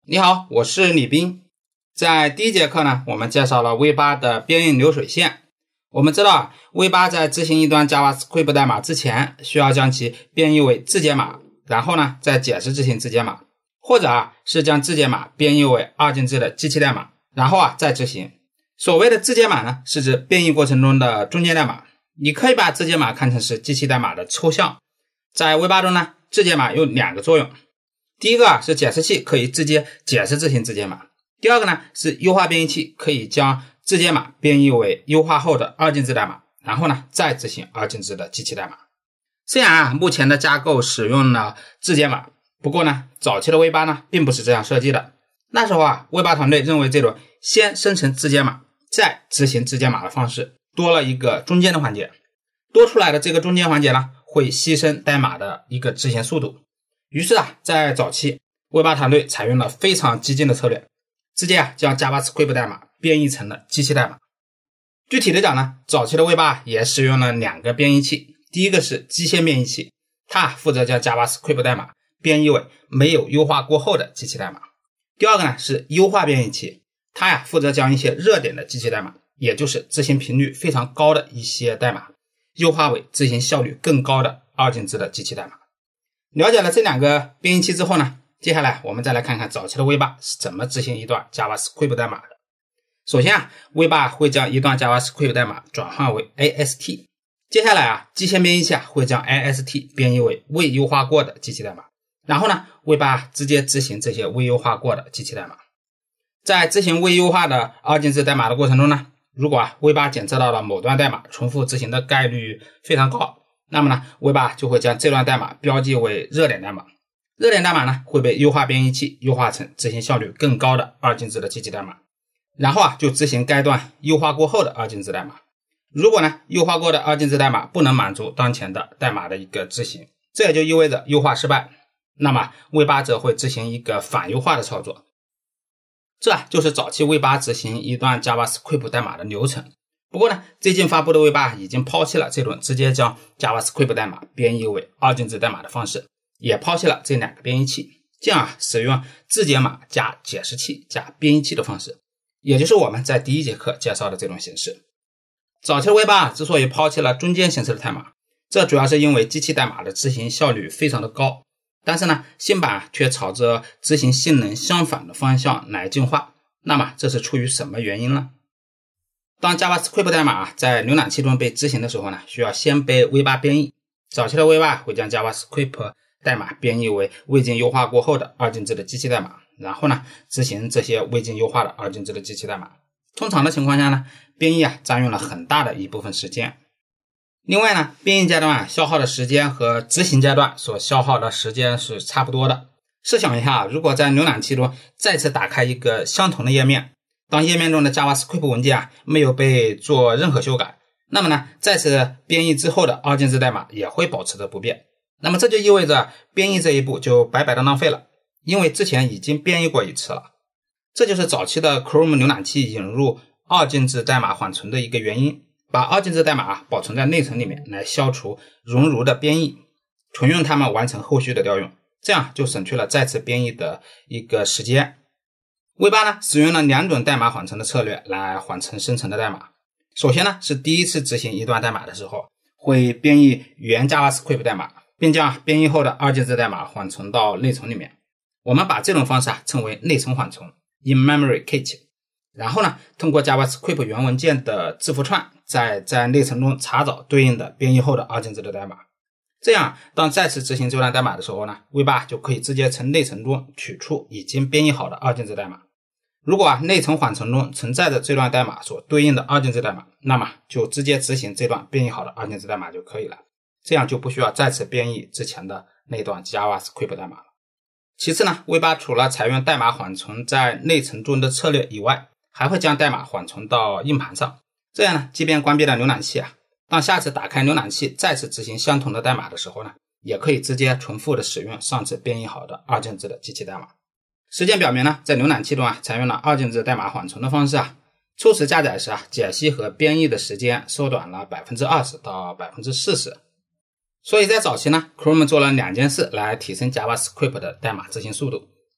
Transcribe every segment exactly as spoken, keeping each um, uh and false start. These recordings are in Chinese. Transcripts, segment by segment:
你好，我是李斌。在第一节课呢，我们介绍了 V 八 的编译流水线。我们知道啊 V 八 在执行一段 JavaScript 代码之前，需要将其编译为字节码，然后呢再解释执行字节码，或者啊是将字节码编译为二进制的机器代码，然后啊再执行。所谓的字节码呢，是指编译过程中的中间代码。你可以把字节码看成是机器代码的抽象。在 V 八 中呢，字节码有两个作用。第一个啊是解释器可以直接解释执行字节码，第二个呢是优化编译器可以将字节码编译为优化后的二进制代码，然后呢再执行二进制的机器代码。虽然啊目前的架构使用了字节码，不过呢早期的 V 八 呢并不是这样设计的。那时候啊 V 八 团队认为这种先生成字节码再执行字节码的方式多了一个中间的环节，多出来的这个中间环节呢会牺牲代码的一个执行速度。于是啊，在早期 V 八 团队采用了非常激进的策略，直接啊将 JavaScript 代码编译成了机器代码。具体的讲呢，早期的 V 八 也使用了两个编译器，第一个是机械编译器，它负责将 JavaScript 代码编译为没有优化过后的机器代码。第二个呢是优化编译器，它呀负责将一些热点的机器代码，也就是执行频率非常高的一些代码，优化为执行效率更高的二进制的机器代码。了解了这两个编译器之后呢，接下来我们再来看看早期的 V 八 是怎么执行一段 JavaScript 代码的。首先啊 V 八 会将一段 JavaScript 代码转换为 A S T， 接下来啊机械编译器啊会将 A S T 编译为未优化过的机器代码，然后呢 V 八 直接执行这些未优化过的机器代码。在执行未优化的二进制代码的过程中呢，如果啊 V 八 检测到了某段代码重复执行的概率非常高，那么呢 V 八 就会将这段代码标记为热点代码。热点代码呢会被优化编译器优化成执行效率更高的二进制的机器代码，然后啊就执行该段优化过后的二进制代码。如果呢优化过的二进制代码不能满足当前的代码的一个执行，这也就意味着优化失败，那么 V 八 则会执行一个反优化的操作。这啊就是早期 V 八 执行一段 JavaScript 代码的流程。不过呢，最近发布的 V 八 已经抛弃了这种直接将 JavaScript 代码编译为二进制代码的方式，也抛弃了这两个编译器，这样啊使用字节码加解释器加编译器的方式，也就是我们在第一节课介绍的这种形式。早期的 V 八 之所以抛弃了中间形式的代码，这主要是因为机器代码的执行效率非常的高，但是呢新版却朝着执行性能相反的方向来进化。那么这是出于什么原因呢？当 JavaScript 代码在浏览器中被执行的时候呢，需要先被 V 八 编译。早期的 V 八 会将 JavaScript 代码编译为未经优化过后的二进制的机器代码，然后呢执行这些未经优化的二进制的机器代码。通常的情况下呢，编译啊占用了很大的一部分时间。另外呢，编译阶段啊消耗的时间和执行阶段所消耗的时间是差不多的。试想一下，如果在浏览器中再次打开一个相同的页面，当页面中的 JavaScript 文件啊没有被做任何修改，那么呢再次编译之后的二进制代码也会保持着不变。那么这就意味着编译这一步就白白的浪费了，因为之前已经编译过一次了。这就是早期的 Chrome 浏览器引入二进制代码缓存的一个原因，把二进制代码保存在内存里面，来消除熔炉的编译，纯用它们完成后续的调用，这样就省去了再次编译的一个时间。V 八 呢使用了两种代码缓存的策略来缓存生成的代码。首先呢是第一次执行一段代码的时候，会编译原 JavaScript 代码，并将编译后的二进制代码缓存到内存里面。我们把这种方式啊称为内存缓存 in-memory cache。 然后呢通过 JavaScript 原文件的字符串，再在内存中查找对应的编译后的二进制的代码。这样当再次执行这段代码的时候呢 V 八 就可以直接从内存中取出已经编译好的二进制代码。如果啊内存缓存中存在着这段代码所对应的二进制代码，那么就直接执行这段编译好的二进制代码就可以了，这样就不需要再次编译之前的那段 JavaScript 代码了。其次呢 V 八 除了采用代码缓存在内存中的策略以外，还会将代码缓存到硬盘上，这样呢即便关闭了浏览器啊，当下次打开浏览器再次执行相同的代码的时候呢，也可以直接重复的使用上次编译好的二进制的机器代码。实践表明呢，在浏览器中啊采用了二进制代码缓存的方式啊，初始加载时啊解析和编译的时间缩短了 百分之二十 到 百分之四十。 所以在早期呢 Chrome 做了两件事来提升 JavaScript 的代码执行速度。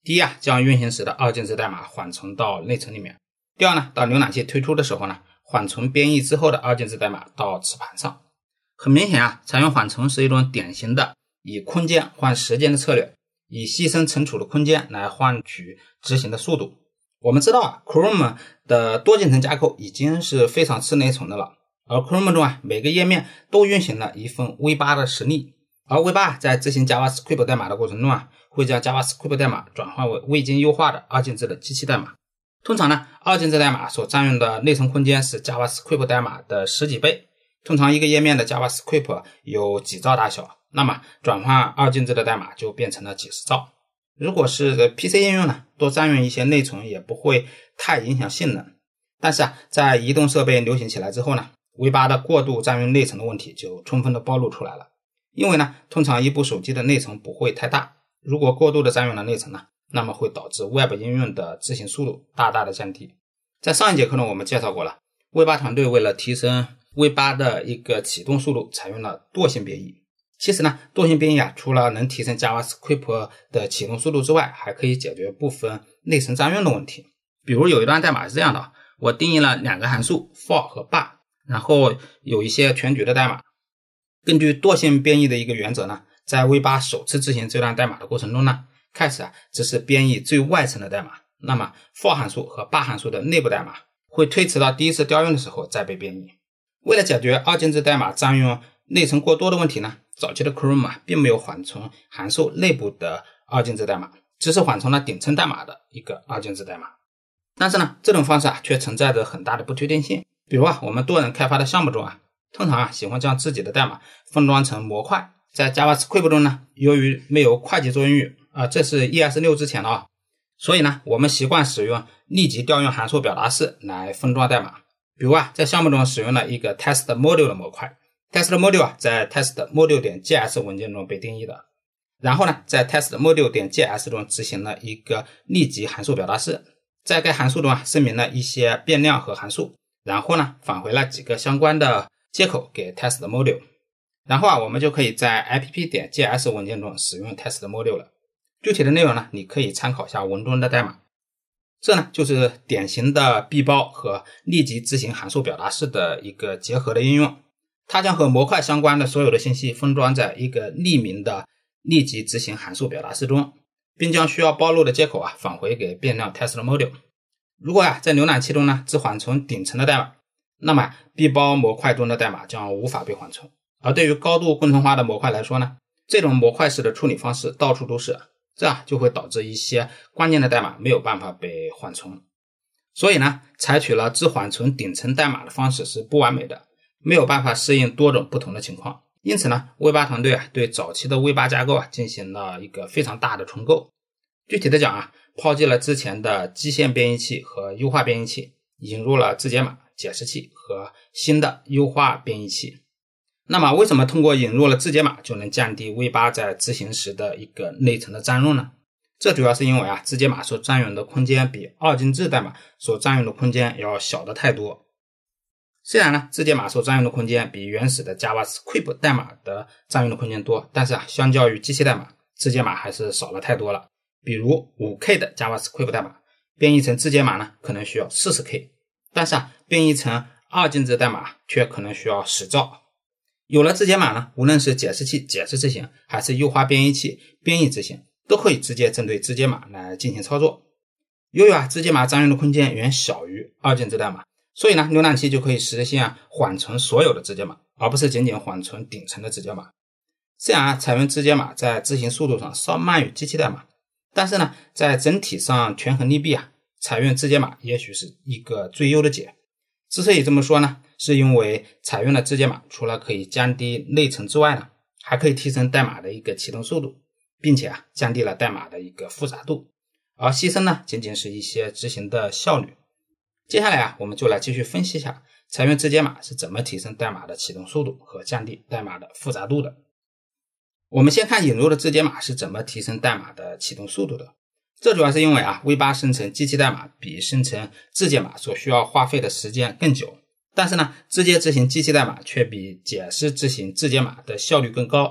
第一啊，将运行时的二进制代码缓存到内存里面。第二呢，到浏览器推出的时候呢，缓存编译之后的二进制代码到磁盘上。很明显啊，采用缓存是一种典型的以空间换时间的策略，以牺牲存储的空间来换取执行的速度。我们知道啊 Chrome 的多进程架构已经是非常吃内存的了，而 Chrome 中啊每个页面都运行了一份 V 八 的实例，而 V 八 在执行 JavaScript 代码的过程中啊，会将 JavaScript 代码转换为未经优化的二进制的机器代码。通常呢，二进制代码所占用的内存空间是 JavaScript 代码的十几倍。通常一个页面的 JavaScript 有几兆大小，那么转换二进制的代码就变成了几十兆。如果是 P C 应用呢，多占用一些内存也不会太影响性能。但是啊，在移动设备流行起来之后呢， V 八 的过度占用内存的问题就充分的暴露出来了。因为呢，通常一部手机的内存不会太大，如果过度的占用了内存呢，那么会导致 Web 应用的执行速度大大的降低。在上一节课呢，我们介绍过了 V 八 团队为了提升 V 八 的一个启动速度，采用了惰性编译。其实呢，惰性编译啊，除了能提升 JavaScript 的启动速度之外，还可以解决部分内存占用的问题。比如有一段代码是这样的，我定义了两个函数 for 和 bar， 然后有一些全局的代码。根据惰性编译的一个原则呢，在 V 八 首次执行这段代码的过程中呢，开始啊只是编译最外层的代码，那么 for 函数和 bar 函数的内部代码会推迟到第一次调用的时候再被编译。为了解决二进制代码占用内存过多的问题呢，早期的 Chrome 啊并没有缓存函数内部的二进制代码，只是缓存了顶层代码的一个二进制代码。但是呢，这种方式啊却存在着很大的不确定性。比如啊，我们多人开发的项目中啊，通常啊喜欢将自己的代码分装成模块。在 JavaScript 中呢，由于没有会计作用域啊，这是 E S 六 之前的啊，所以呢，我们习惯使用立即调用函数表达式来分装代码。比如啊，在项目中使用了一个 test module 的模块。test module 啊，在 test module.js 文件中被定义的。然后呢，在 test module.js 中执行了一个立即函数表达式，在该函数中啊，声明了一些变量和函数，然后呢，返回了几个相关的接口给 test module。然后啊，我们就可以在 app.js 文件中使用 test module 了。具体的内容呢，你可以参考一下文中的代码。这呢，就是典型的闭包和立即执行函数表达式的一个结合的应用。它将和模块相关的所有的信息分装在一个匿名的立即执行函数表达式中，并将需要暴露的接口啊返回给变量 test module。如果啊在浏览器中呢只缓存顶层的代码，那么闭包模块中的代码将无法被缓存。而对于高度工程化的模块来说呢，这种模块式的处理方式到处都是，这啊就会导致一些关键的代码没有办法被缓存。所以呢，采取了只缓存顶层代码的方式是不完美的，没有办法适应多种不同的情况。因此呢 V 八 团队啊对早期的 V 八 架构啊进行了一个非常大的重构。具体的讲啊，抛弃了之前的基线编译器和优化编译器，引入了字节码、解释器和新的优化编译器。那么为什么通过引入了字节码就能降低 V 八 在执行时的一个内存的占用呢？这主要是因为啊字节码所占用的空间比二进制代码所占用的空间要小得太多。虽然呢字节码所占用的空间比原始的 JavaScript 代码的占用的空间多，但是啊相较于机器代码，字节码还是少了太多了。比如 五 K 的 JavaScript 代码编译成字节码呢可能需要 四十 K， 但是啊编译成二进制代码却可能需要十兆。有了字节码呢，无论是解释器解释执行还是优化编译器编译执行，都可以直接针对字节码来进行操作。由于啊字节码占用的空间远小于二进制代码，所以呢浏览器就可以实现缓存所有的字节码，而不是仅仅缓存顶层的字节码。虽然啊采用字节码在执行速度上稍慢于机器代码，但是呢在整体上权衡利弊啊，采用字节码也许是一个最优的解。之所以这么说呢，是因为采用了字节码除了可以降低内存之外呢，还可以提升代码的一个启动速度，并且啊降低了代码的一个复杂度，而牺牲呢仅仅是一些执行的效率。接下来啊我们就来继续分析一下采用字节码是怎么提升代码的启动速度和降低代码的复杂度的。我们先看引入的字节码是怎么提升代码的启动速度的。这主要是因为啊 V 八 生成机器代码比生成字节码所需要花费的时间更久，但是呢直接执行机器代码却比解释执行字节码的效率更高。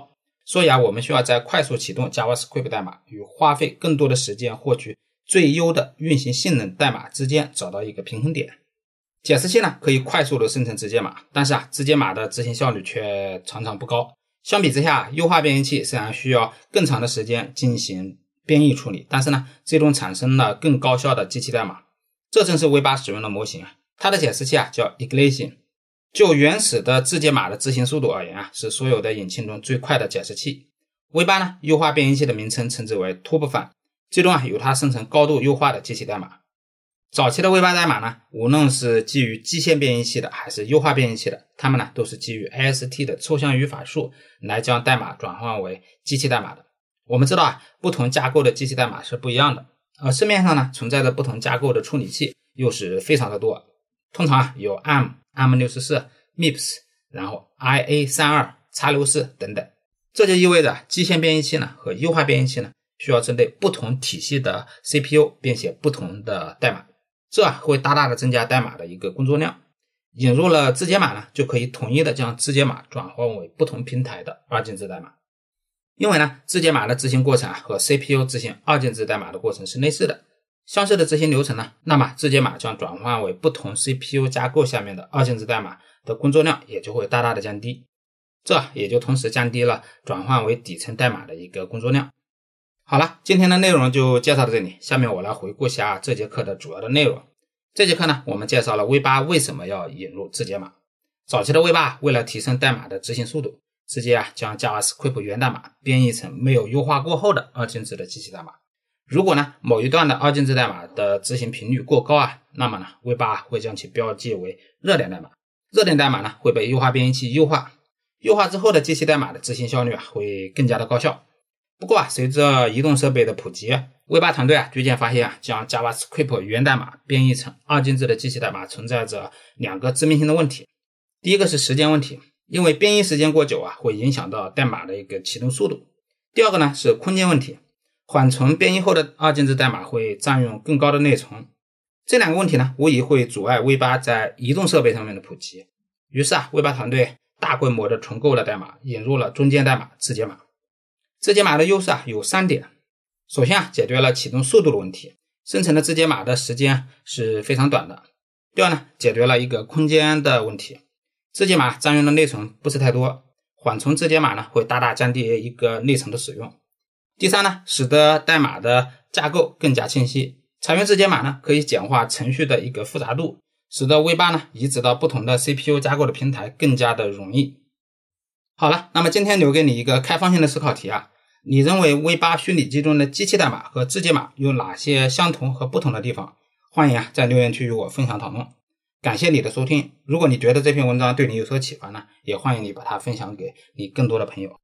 所以啊，我们需要在快速启动 JavaScript 代码与花费更多的时间获取最优的运行性能代码之间找到一个平衡点。解释器呢可以快速的生成直接码，但是啊，直接码的执行效率却常常不高。相比之下，优化编译器虽然需要更长的时间进行编译处理，但是呢，最终产生了更高效的机器代码。这正是 V 八 使用的模型啊，它的解释器啊叫 Ignition。就原始的字节码的执行速度而言啊，是所有的引擎中最快的解释器。V 八 呢，优化编译器的名称称之为 Turbofan， 最终啊由它生成高度优化的机器代码。早期的 V 八 代码呢，无论是基于基线编译器的还是优化编译器的，它们呢都是基于 A S T 的抽象语法树来将代码转换为机器代码的。我们知道啊，不同架构的机器代码是不一样的，而市面上呢存在的不同架构的处理器又是非常的多，通常啊有 A R M、A R M 六十四、M I P S， 然后 I A 三十二、X六十四 等等。这就意味着基线编译器呢和优化编译器呢需要针对不同体系的 C P U 编写不同的代码，这会大大的增加代码的一个工作量。引入了字节码呢，就可以统一的将字节码转换为不同平台的二进制代码。因为呢，字节码的执行过程啊和 C P U 执行二进制代码的过程是类似的，相似的执行流程呢，那么字节码将转换为不同 C P U 架构下面的二进制代码的工作量也就会大大的降低，这也就同时降低了转换为底层代码的一个工作量。好了，今天的内容就介绍到这里，下面我来回顾下这节课的主要的内容。这节课呢，我们介绍了 V 八 为什么要引入字节码。早期的 V 八 为了提升代码的执行速度，直接啊将 JavaScript 源代码编译成没有优化过后的二进制的机器代码。如果呢某一段的二进制代码的执行频率过高啊，那么呢 V 八 会将其标记为热点代码。热点代码呢会被优化编译器优化，优化之后的机器代码的执行效率啊会更加的高效。不过啊，随着移动设备的普及 ，V 八 团队啊逐渐发现啊，将 JavaScript 源代码编译成二进制的机器代码存在着两个致命性的问题。第一个是时间问题，因为编译时间过久啊，会影响到代码的一个启动速度。第二个呢是空间问题，缓存编译后的二进制代码会占用更高的内存。这两个问题呢，无疑会阻碍 V 八 在移动设备上面的普及。于是啊 ，V 八 团队大规模的重构了代码，引入了中间代码字节码。字节码的优势啊有三点。首先啊，解决了启动速度的问题，生成的字节码的时间是非常短的。第二呢，解决了一个空间的问题，字节码占用的内存不是太多，缓存字节码呢会大大降低一个内存的使用。第三呢，使得代码的架构更加清晰。采用字节码呢，可以简化程序的一个复杂度，使得 V 八 呢移植到不同的 C P U 架构的平台更加的容易。好了，那么今天留给你一个开放性的思考题啊。你认为 V 八 虚拟机中的机器代码和字节码有哪些相同和不同的地方？欢迎啊在留言区与我分享讨论。感谢你的收听，如果你觉得这篇文章对你有所启发呢，也欢迎你把它分享给你更多的朋友。